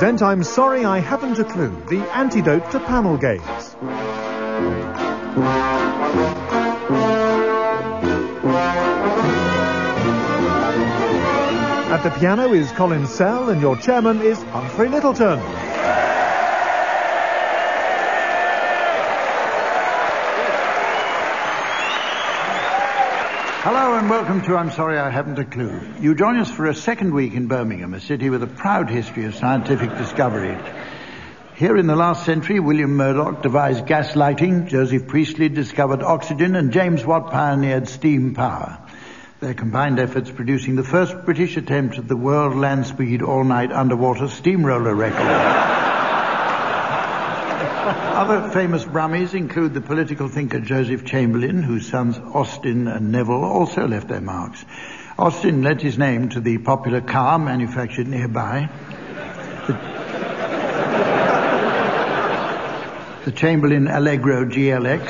present I'm Sorry I Haven't a Clue, the antidote to panel games. At the piano is Colin Sell and your chairman is Humphrey Littleton. Hello and welcome to I'm Sorry I Haven't a Clue. You join us for a second week in Birmingham, a city with a proud history of scientific discovery. Here in the last century, William Murdoch devised gas lighting, Joseph Priestley discovered oxygen, and James Watt pioneered steam power. Their combined efforts producing the first British attempt at the world land speed all-night underwater steamroller record. Other famous Brummies include the political thinker Joseph Chamberlain, whose sons Austin and Neville also left their marks. Austin lent his name to the popular car manufactured nearby. The Chamberlain Allegro GLX.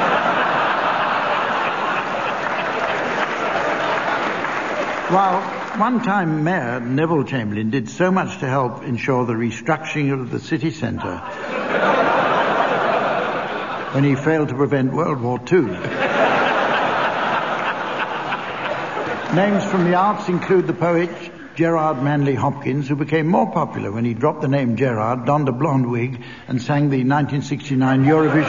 While one-time Mayor Neville Chamberlain did so much to help ensure the restructuring of the city centre when he failed to prevent World War II. Names from the arts include the poet Gerard Manley Hopkins, who became more popular when he dropped the name Gerard, donned a blonde wig, and sang the 1969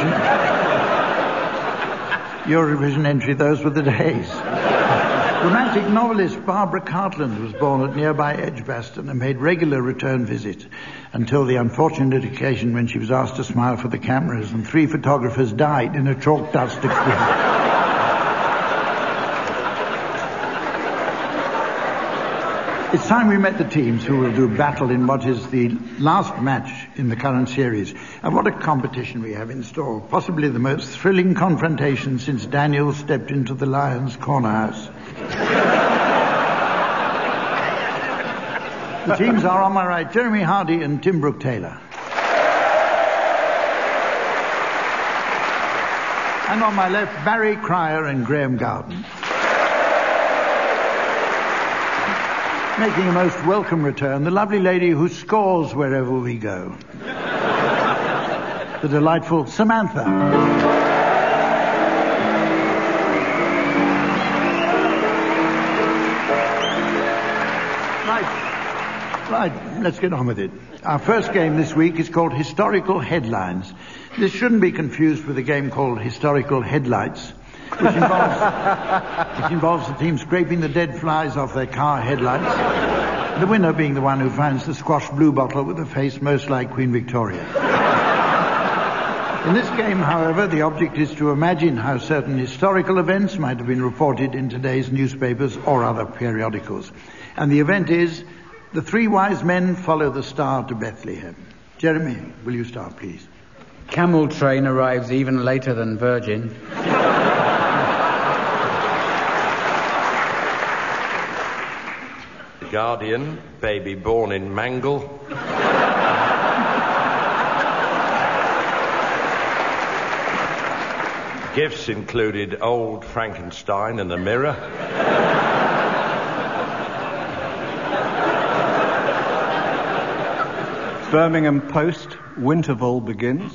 Eurovision entry, Those Were the Days. Romantic novelist Barbara Cartland was born at nearby Edgbaston and made regular return visits until the unfortunate occasion when she was asked to smile for the cameras and 3 photographers died in a chalk dust explosion. It's time we met the teams who will do battle in what is the last match in the current series. And what a competition we have in store. Possibly the most thrilling confrontation since Daniel stepped into the Lions' corner house. The teams are on my right, Jeremy Hardy and Tim Brooke-Taylor. And on my left, Barry Cryer and Graham Garden. Making a most welcome return, the lovely lady who scores wherever we go. The delightful Samantha. Right, let's get on with it. Our first game this week is called Historical Headlines. This shouldn't be confused with a game called Historical Headlights, which involves the team scraping the dead flies off their car headlights, the winner being the one who finds the squashed blue bottle with a face most like Queen Victoria. In this game, however, the object is to imagine how certain historical events might have been reported in today's newspapers or other periodicals. And the event is, the 3 wise men follow the star to Bethlehem. Jeremy, will you start, please? Camel train arrives even later than Virgin. The Guardian, baby born in Mangle. Gifts included old Frankenstein and a mirror. Birmingham Post, Winterval begins.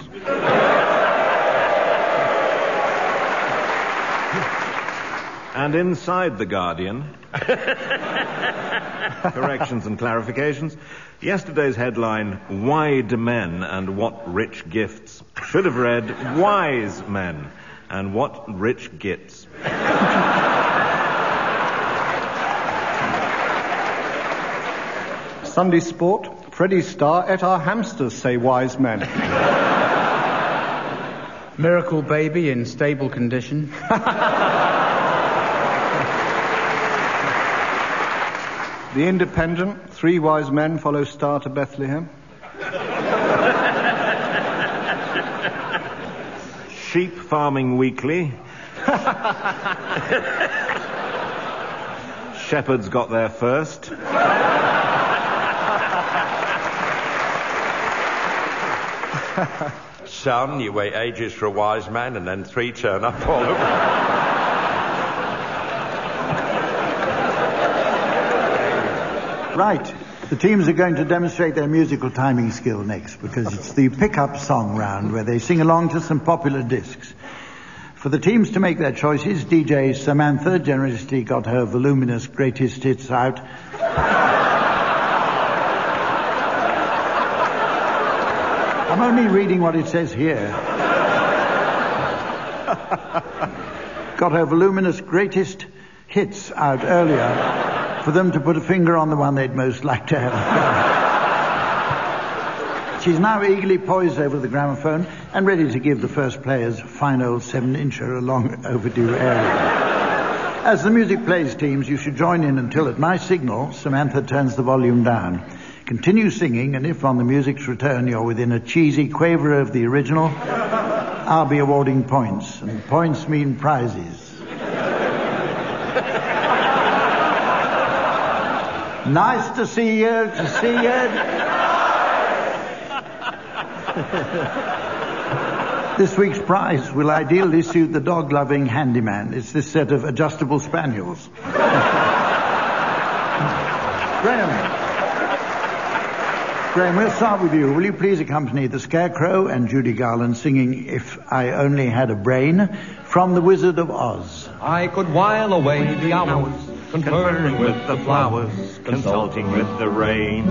And inside The Guardian, corrections and clarifications. Yesterday's headline, Wide Men and What Rich Gifts, should have read Wise Men and What Rich Gits. Sunday Sport, Freddie Starr et our hamsters, say wise men. Miracle baby in stable condition. The Independent, 3 wise men follow star to Bethlehem. Sheep Farming Weekly. Shepherds got there first. Son, you wait ages for a wise man and then 3 turn up all over. Right. The teams are going to demonstrate their musical timing skill next because it's the pick-up song round where they sing along to some popular discs. For the teams to make their choices, DJ Samantha generously got her voluminous greatest hits out. I'm only reading what it says here. Got her voluminous greatest hits out earlier for them to put a finger on the one they'd most like to have. She's now eagerly poised over the gramophone and ready to give the first players a fine old 7-incher a long overdue area. As the music plays, teams, you should join in until at my signal, Samantha turns the volume down. Continue singing, and if on the music's return you're within a cheesy quaver of the original, I'll be awarding points, and points mean prizes. Nice to see you, This week's prize will ideally suit the dog-loving handyman. It's this set of adjustable spaniels. Graham, we'll start with you. Will you please accompany the Scarecrow and Judy Garland singing If I Only Had a Brain from The Wizard of Oz? I could while away the hours, Conferring with the flowers, consulting with the rain.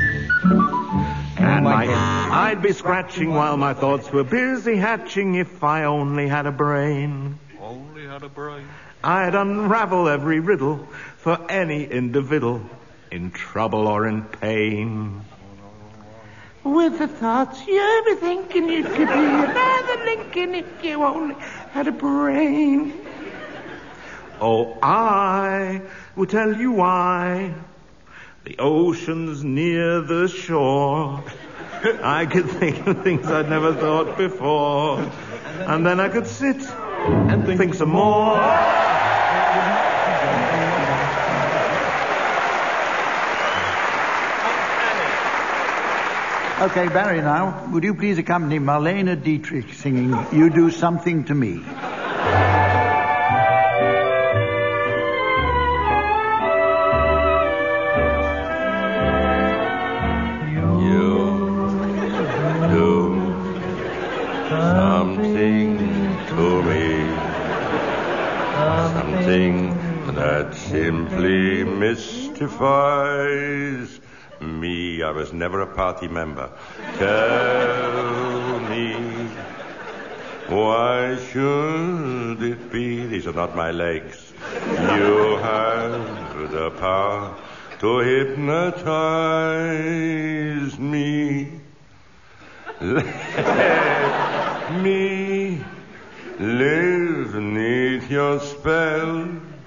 And my head I'd be scratching while my thoughts were busy hatching if I only had a brain. Only had a brain. I'd unravel every riddle for any individual in trouble or in pain. With the thoughts you'd be thinking you could be another Lincoln if you only had a brain. Oh, I will tell you why. The ocean's near the shore. I could think of things I'd never thought before. And then I could sit and think some more. Okay, Barry, now, would you please accompany Marlene Dietrich singing You Do Something to Me? That simply mystifies me. I was never a party member. Tell me, why should it be? These are not my legs. You have the power to hypnotize me. Let me live neath your spell.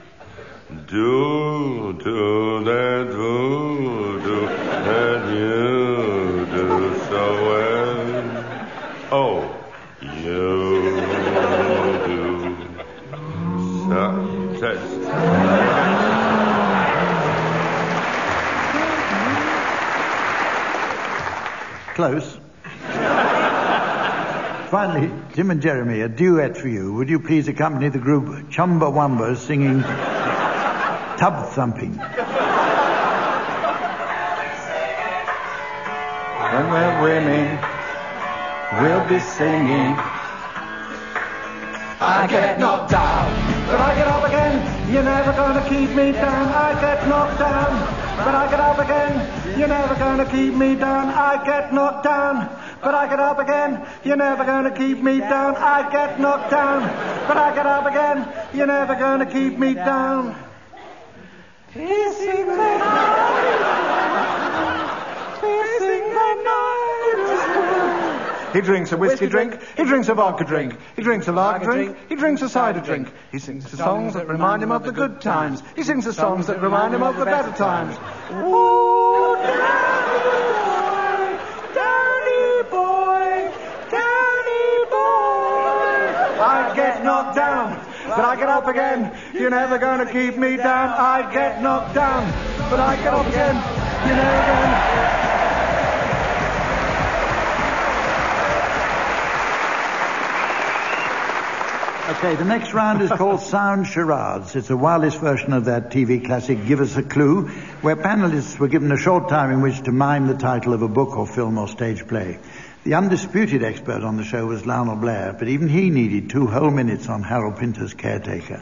Do that voodoo that you do so well. Oh, you do such. Close. Finally, Tim and Jeremy, a duet for you. Would you please accompany the group Chumbawamba singing Tub Thumping? When we're winning, we'll be singing. I get knocked down, but I get up again. You're never gonna keep me down. I get knocked down, but I get up again. You're never gonna keep me down. I get knocked down, but I get up again. You're never gonna keep me down. I get knocked down, but I get up again. You're never gonna keep me down. Kissing the night, kissing the night. He drinks a whiskey drink, he drinks a vodka drink, he drinks a lager drink, he drinks a cider drink. He sings the songs that remind him of the good times. He sings the songs that remind him of the better times. Ooh, Danny boy, Danny boy. I get knocked down, but I get up again. You're never gonna keep me down. I get knocked down, but I get up again. You're never gonna... Okay, the next round is called Sound Charades. It's a wireless version of that TV classic Give Us a Clue, where panelists were given a short time in which to mime the title of a book or film or stage play. The undisputed expert on the show was Lionel Blair, but even he needed 2 whole minutes on Harold Pinter's Caretaker.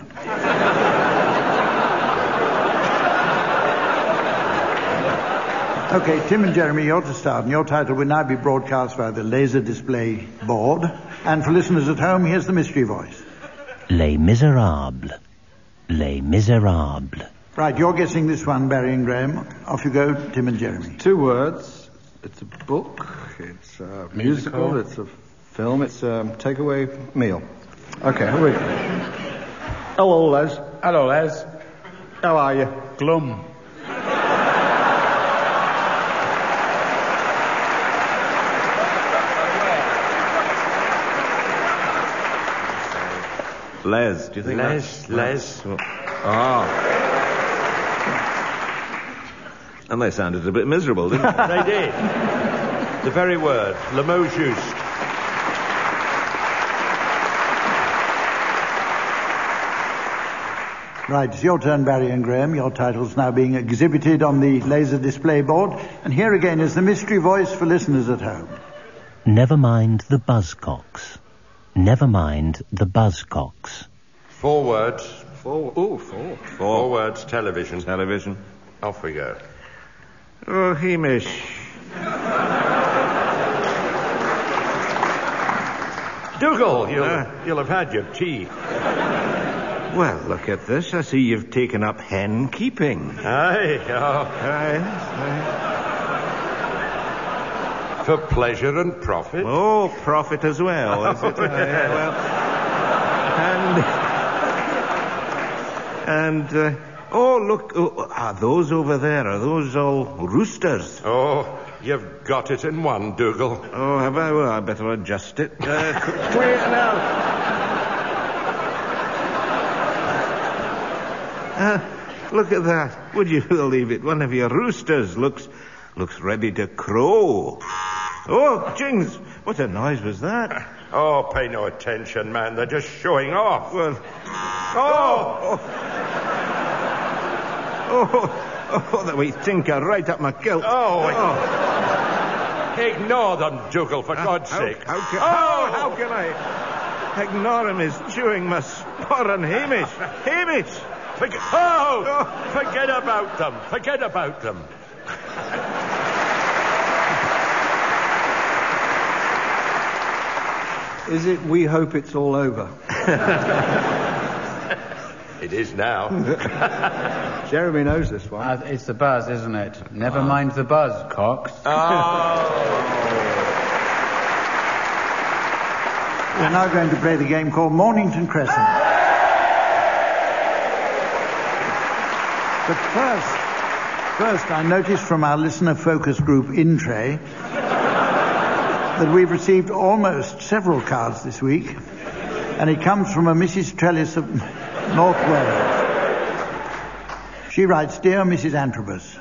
Okay, Tim and Jeremy, you're to start, and your title will now be broadcast via the laser display board. And for listeners at home, here's the mystery voice. Les Miserables. Les Miserables. Right, you're guessing this one, Barry and Graham. Off you go, Tim and Jeremy. 2 words. It's a book. It's a musical. It's a film. It's a takeaway meal. Okay, here we go. Hello, Les. Hello, Les. How are you? Glum. Les, do you think Les. Oh. And they sounded a bit miserable, didn't they? They did. The very word, le mot juste. Right, it's your turn, Barry and Graham. Your title's now being exhibited on the laser display board. And here again is the mystery voice for listeners at home. Never mind the buzzcocks. Never mind the buzzcocks. 4 words. 4. Ooh, 4. 4 words, television. Television. Off we go. Oh, Hamish. Dougal, you'll have had your tea. Well, look at this. I see you've taken up hen keeping. Aye, for pleasure and profit. Oh, profit as well, is it? Well, oh, look, are those over there, are those all roosters? Oh, you've got it in one, Dougal. Oh, have I? Well, I better adjust it. Wait now. Look at that. Would you believe it? One of your roosters looks ready to crow. Oh, jings, what a noise was that? Oh, pay no attention, man. They're just showing off. Well, that wee tinker right up my kilt. Ignore them, Dougal, for God's sake. How can I ignore him? He's chewing my sporran Hamish. Hamish! Forget about them. Forget about them. Is it We Hope It's All Over? It is now. Jeremy knows this one. It's the buzz, isn't it? Never mind the buzz, Cox. We're now going to play the game called Mornington Crescent. But first, I noticed from our listener focus group in-tray that we've received almost several cards this week, and it comes from a Mrs. Trellis of North Wales. She writes, Dear Mrs. Antrobus,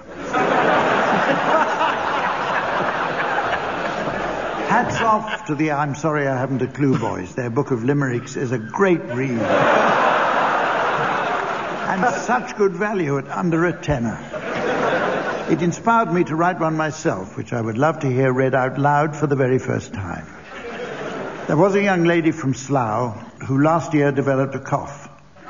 hats off to the I'm Sorry I Haven't a Clue boys. Their book of limericks is a great read. And such good value at under a tenner. It inspired me to write one myself, which I would love to hear read out loud for the very first time. There was a young lady from Slough who last year developed a cough.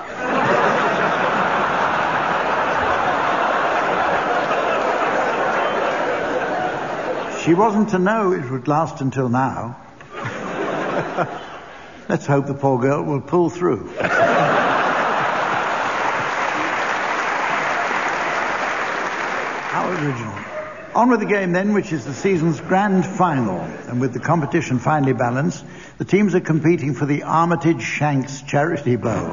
She wasn't to know it would last until now. Let's hope the poor girl will pull through. How original. On with the game then, which is the season's grand final. And with the competition finely balanced, the teams are competing for the Armitage Shanks Charity Bowl.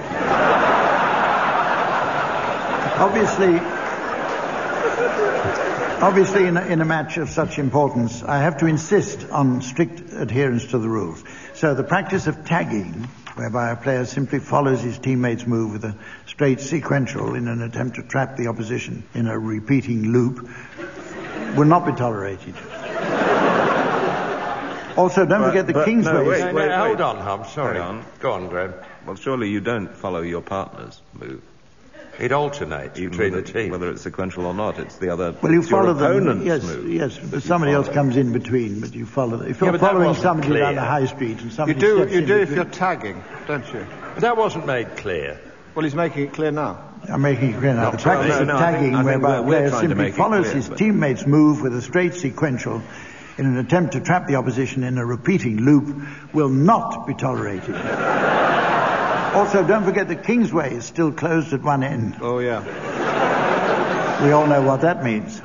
Obviously, in a match of such importance, I have to insist on strict adherence to the rules. So the practice of tagging, whereby a player simply follows his teammate's move with a straight sequential in an attempt to trap the opposition in a repeating loop, will not be tolerated. Also, don't forget the Kingsway. No, Wait, hold on, Hum. Sorry. Hang on. Go on, Graham. Well, surely you don't follow your partner's move. It alternates between the teams. Whether it's sequential or not, it's the other. Well, you it's your follow them. opponent's Yes, move. yes. But somebody else comes in between, but you follow them. If you're but that following wasn't somebody clear. down the high street and You somebody do steps in if between- you're tagging, don't you? But that wasn't made clear. Well, he's making it clear now. I'm making it clear now. The practice no, of I tagging, think whereby a we're player trying to simply make it follows clear, his but- teammate's move with a straight sequential in an attempt to trap the opposition in a repeating loop, will not be tolerated. Also, don't forget the Kingsway is still closed at one end. Oh, yeah. We all know what that means.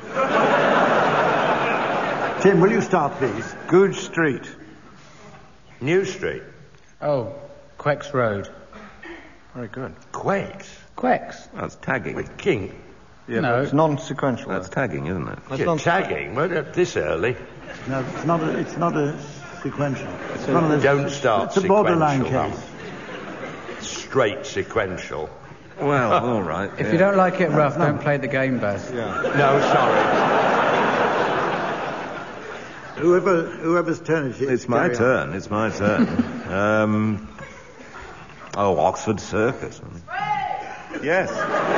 Tim, will you start, please? Goodge Street. New Street. Oh, Quex Road. Very good. Quakes. Quex. That's tagging. With King. Yeah, No. but it's non-sequential. That's tagging, isn't it? That's You're non- tagging. Well, this early. No, it's not a sequential. It's one of those, Don't start It's a borderline sequential, case. Straight sequential. Well, all right. If you don't like it rough, don't play the game, Baz. Yeah. No, sorry. Whoever's turn it is. It's my carry on. turn. It's my turn. Oxford Circus. Yes.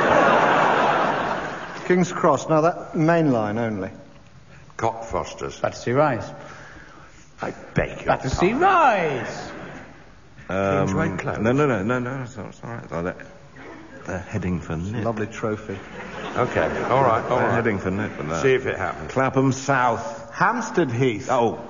King's Cross. Now, that main line only. Cockfosters. Battersea Rise. I beg your Battersea pardon. Rise. Kingsway Close. No. It's all right. They're heading for Nip. Lovely trophy. Okay, all right. They're heading for Nip with that. See if it happens. Clapham South. Hampstead Heath. Oh,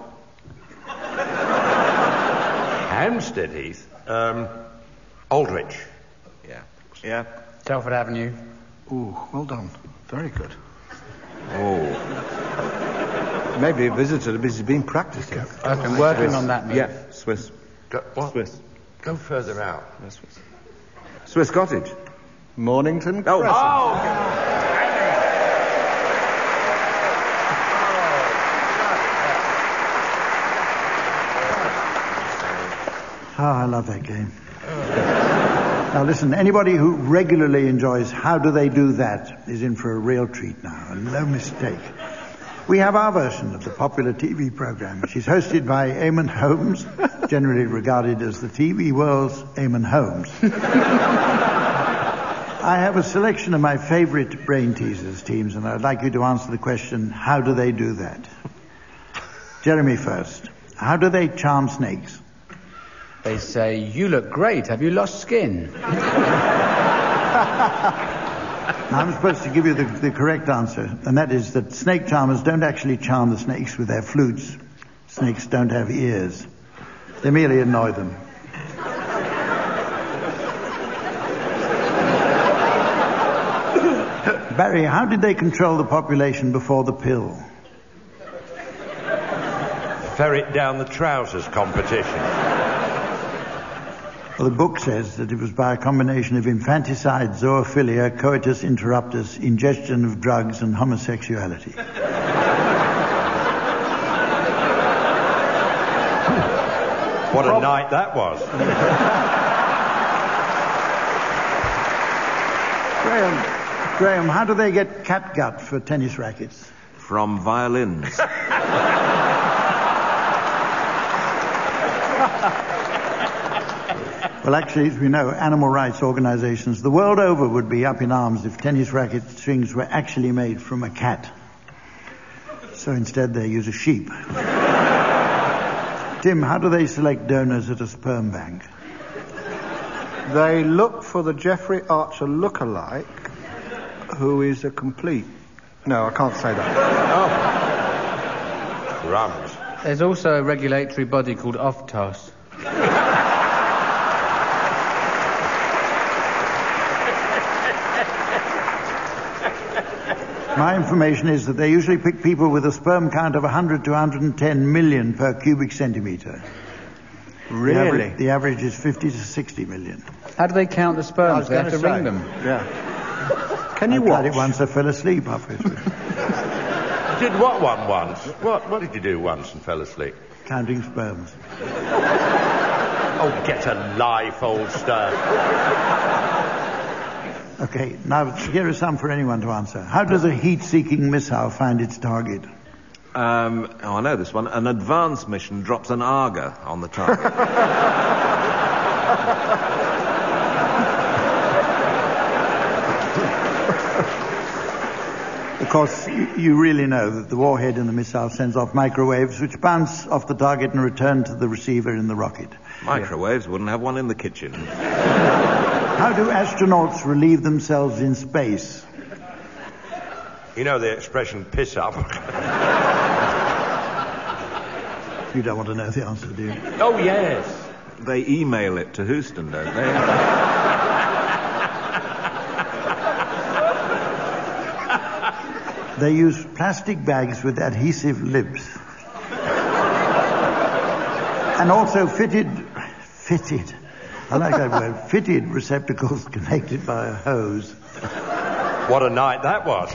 Hampstead Heath. Aldrich. yeah. Telford Avenue. Ooh, well done. Very good. Oh, Maybe a visitor because he's been practicing. I've been working on that move. yeah. Swiss. What? Swiss. Go further out. Yeah, Swiss. Swiss Cottage. Mornington Oh. Crescent. Oh, I love that game. Now listen, anybody who regularly enjoys How Do They Do That is in for a real treat now, and no mistake. We have our version of the popular TV program, which is hosted by Eamon Holmes, generally regarded as the TV world's Eamon Holmes. I have a selection of my favorite brain teasers teams, and I'd like you to answer the question, how do they do that? Jeremy first. How do they charm snakes? They say, "You look great. Have you lost skin?" Now, I'm supposed to give you the correct answer, and that is that snake charmers don't actually charm the snakes with their flutes. Snakes don't have ears. They merely annoy them. Barry, how did they control the population before the pill? Ferret down the trousers competition. Well, the book says that it was by a combination of infanticide, zoophilia, coitus interruptus, ingestion of drugs, and homosexuality. What a night that was. Graham, how do they get catgut for tennis rackets? From violins. Well, actually, as we know, animal rights organizations the world over would be up in arms if tennis racket strings were actually made from a cat. So instead they use a sheep. Tim, how do they select donors at a sperm bank? They look for the Jeffrey Archer lookalike, who is a complete... No, I can't say that. Oh. Crumbs. There's also a regulatory body called Oftos. My information is that they usually pick people with a sperm count of 100 to 110 million per cubic centimetre. Really? The average is 50 to 60 million. How do they count the sperms? They have to ring them. Yeah. Can you I tried watch? it once, I fell asleep halfway through. Did what one once? What did you do once and fell asleep? Counting sperms. Oh, get a life, old stuff. Okay, now here are some for anyone to answer. How does a heat-seeking missile find its target? I know this one. An advance mission drops an Aga on the target. Of course, you really know that the warhead in the missile sends off microwaves which bounce off the target and return to the receiver in the rocket. Microwaves wouldn't have one in the kitchen. How do astronauts relieve themselves in space? You know the expression, piss up. You don't want to know the answer, do you? Oh, yes. They email it to Houston, don't they? They use plastic bags with adhesive lips. And also fitted, I like that word, fitted receptacles connected by a hose. What a night that was.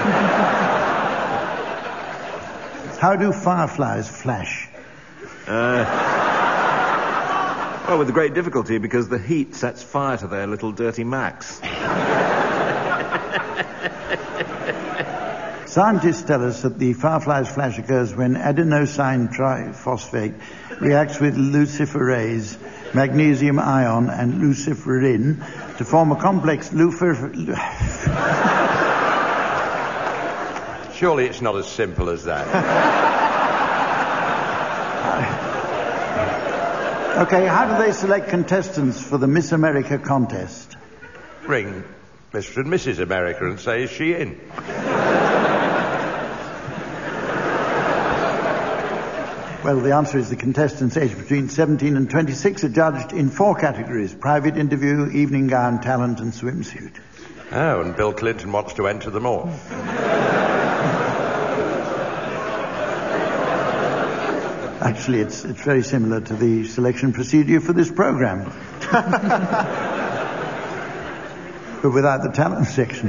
How do fireflies flash? Well, with great difficulty, because the heat sets fire to their little dirty Macs. Scientists tell us that the firefly's flash occurs when adenosine triphosphate reacts with luciferase, magnesium ion, and luciferin to form a complex Surely it's not as simple as that. Okay, how do they select contestants for the Miss America contest? Ring Mr. and Mrs. America and say, is she in? Well, the answer is the contestants aged between 17 and 26 are judged in 4 categories: private interview, evening gown, talent, and swimsuit. Oh, and Bill Clinton wants to enter them all. Actually, it's very similar to the selection procedure for this program. But without the talent section.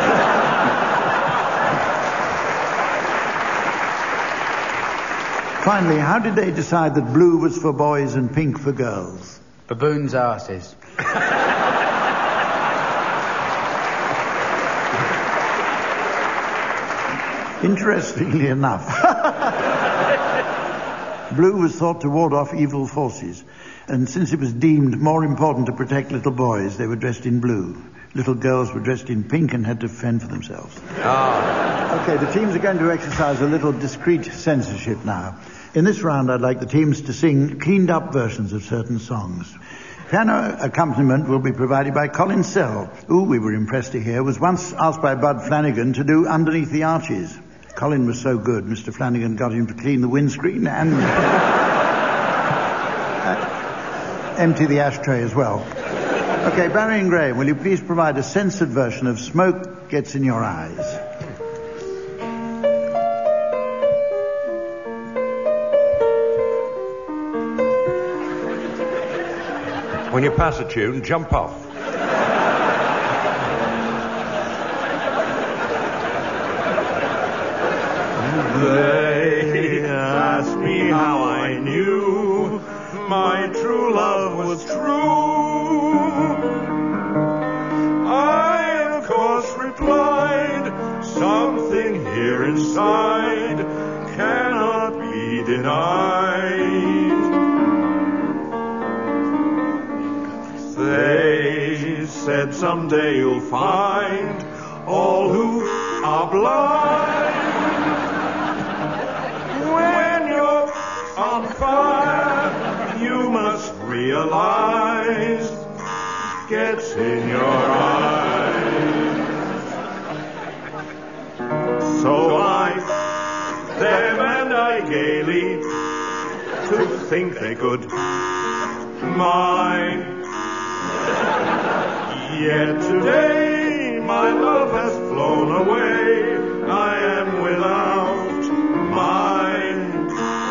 Finally, how did they decide that blue was for boys and pink for girls? Baboons' arses. Interestingly enough, blue was thought to ward off evil forces, and since it was deemed more important to protect little boys, they were dressed in blue. Little girls were dressed in pink and had to fend for themselves. Okay, the teams are going to exercise a little discreet censorship now. In this round, I'd like the teams to sing cleaned-up versions of certain songs. Piano accompaniment will be provided by Colin Sell, who, we were impressed to hear, was once asked by Bud Flanagan to do Underneath the Arches. Colin was so good, Mr. Flanagan got him to clean the windscreen and empty the ashtray as well. Okay, Barry and Graham, will you please provide a censored version of Smoke Gets in Your Eyes? When you pass a tune, jump off. They asked me how I knew my true love was true. I, of course, replied, something here inside cannot be denied. They said someday you'll find all who are blind. When you're on fire, you must realize gets in your eyes. So I, them and I gaily to think they could mine. Yet today my love has flown away. I am without mind.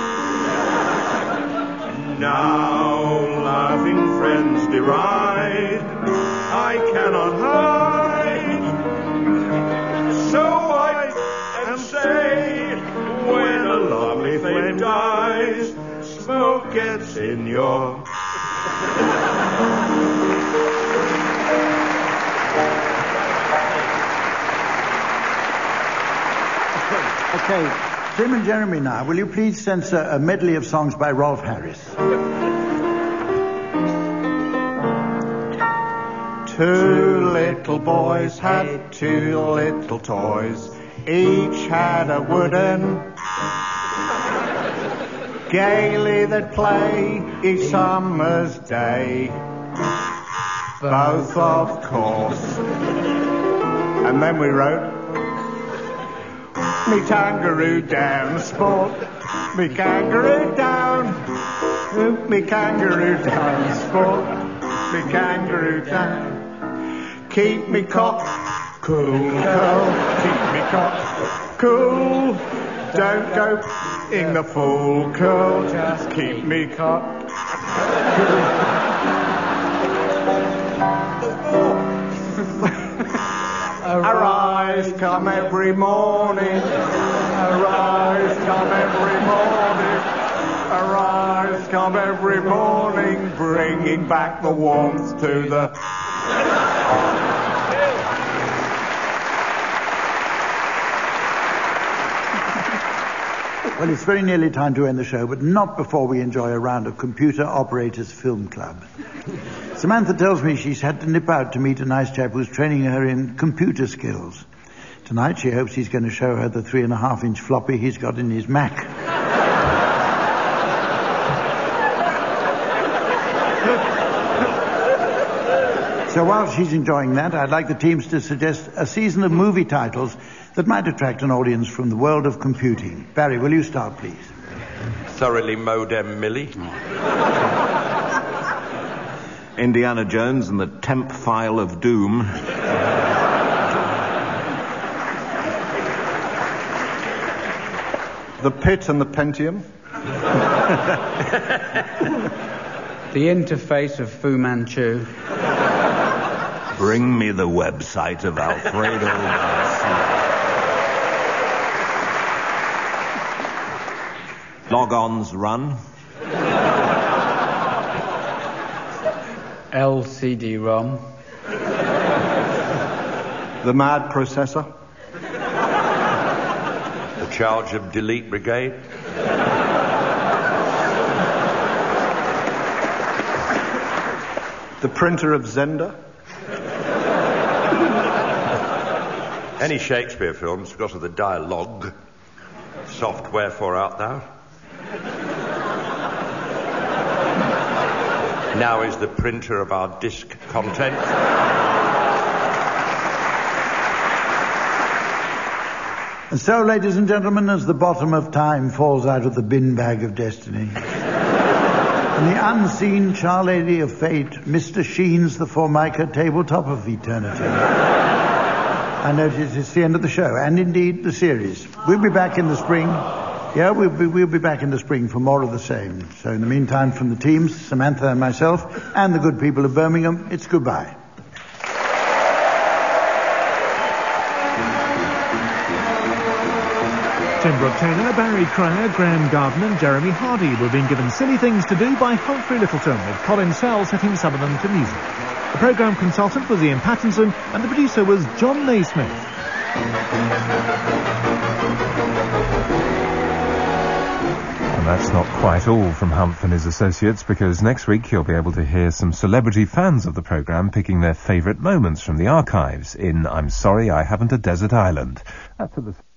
Now laughing friends deride, I cannot hide. So I can say, when a lovely flame dies, smoke gets in your Okay, Tim and Jeremy now, will you please censor a medley of songs by Rolf Harris? Two little boys had two little toys. Each had a wooden. Gaily they'd play each summer's day. Both, of course. And then we wrote, me kangaroo down, sport. Me kangaroo down. Me kangaroo down, sport. Me kangaroo down. Keep me cock cool, curl. Keep me cock cool. Don't go in the full curl. Just keep me cock cool. Arise, come every morning. Arise, come every morning. Arise, come every morning, bringing back the warmth to the... Well, it's very nearly time to end the show, but not before we enjoy a round of Computer Operators Film Club. Samantha tells me she's had to nip out to meet a nice chap who's training her in computer skills. Tonight she hopes he's going to show her the 3.5-inch floppy he's got in his Mac. So while she's enjoying that, I'd like the teams to suggest a season of movie titles that might attract an audience from the world of computing. Barry, will you start, please? Thoroughly Modem Millie. Indiana Jones and the Temp File of Doom. The Pit and the Pentium. The Interface of Fu Manchu. Bring me the website of Alfredo Garcia. Logon's Run. LCD-ROM. The Mad Processor. The Charge of Delete Brigade. The Printer of Zenda. Any Shakespeare films because of the dialogue. Software for art thou. Now is the printer of our disc content. And so, ladies and gentlemen, as the bottom of time falls out of the bin bag of destiny, and the unseen charlady of fate, Mr. Sheen's the Formica tabletop of eternity, I notice it's the end of the show, and indeed the series. We'll be back in the spring. Yeah, we'll be back in the spring for more of the same. So in the meantime, from the teams, Samantha and myself, and the good people of Birmingham, it's goodbye. Tim Brooke-Taylor, Barry Cryer, Graham Garden and Jeremy Hardy were being given silly things to do by Humphrey Littleton, with Colin Sell setting some of them to music. The programme consultant was Ian Pattinson and the producer was John Naismith. And that's not quite all from Humph and his associates, because next week you'll be able to hear some celebrity fans of the programme picking their favourite moments from the archives in I'm Sorry I Haven't a Desert Island. After the